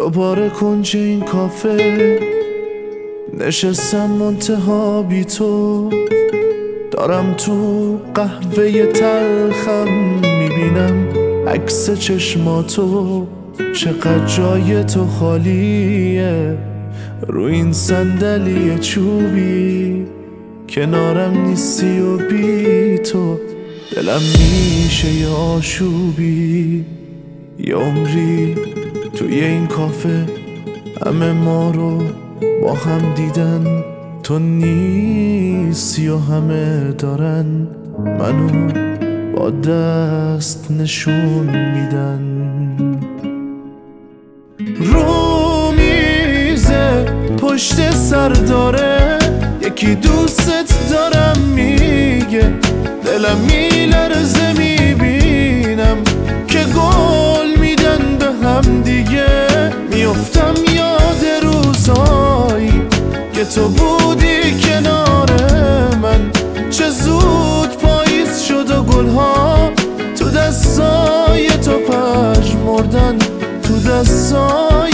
دوباره کنج این کافه نشستم منتها بی تو، دارم تو قهوه تلخم میبینم عکس چشماتو، چقدر جای تو خالیه رو این صندلی چوبی، کنارم نیستی و بی تو دلم میشه یه آشوبی. یه عمری توی این کافه همه ما رو با هم دیدن، تو نیستی و همه دارن منو با دست نشون میدن. رو میزه پشت سر داره یکی دوستت دارم میگه، دلم میلرزه میبینم که گل میدن به هم دیگه، میافتم یاد روزایی که تو بودی کنار من، چه زود پاییز شد و گلها تو دستای تو پژمردن، تو دستای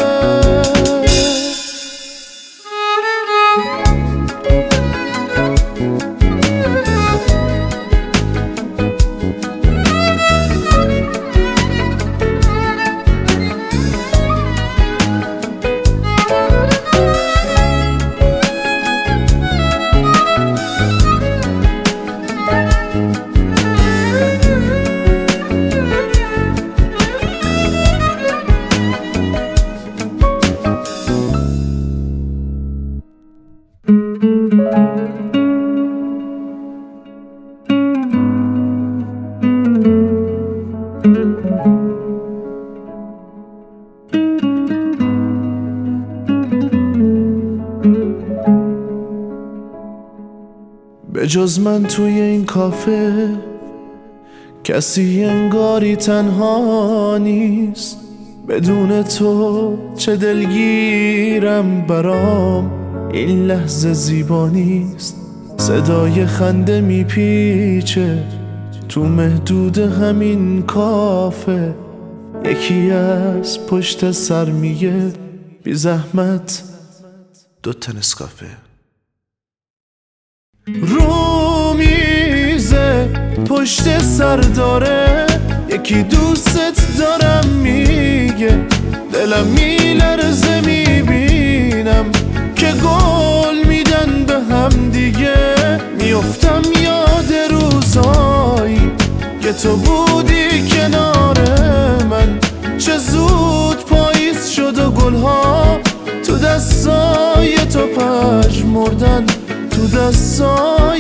به جز من توی این کافه کسی انگاری تنها نیست، بدون تو چه دلگیرم برام این لحظه زیبا نیست، صدای خنده میپیچه تو محدود همین کافه، یکی از پشت سر میگه بی زحمت 2 تا نسکافه. رو میزه پشت سر داره یکی دوستت دارم میگه، دلم میلرزه میبینم که گل میدن به هم دیگه، میافتم یاد روزایی که تو بودی کنار من، چه زود پاییز شد و گلها تو دستای تو پژمردن، تو دستای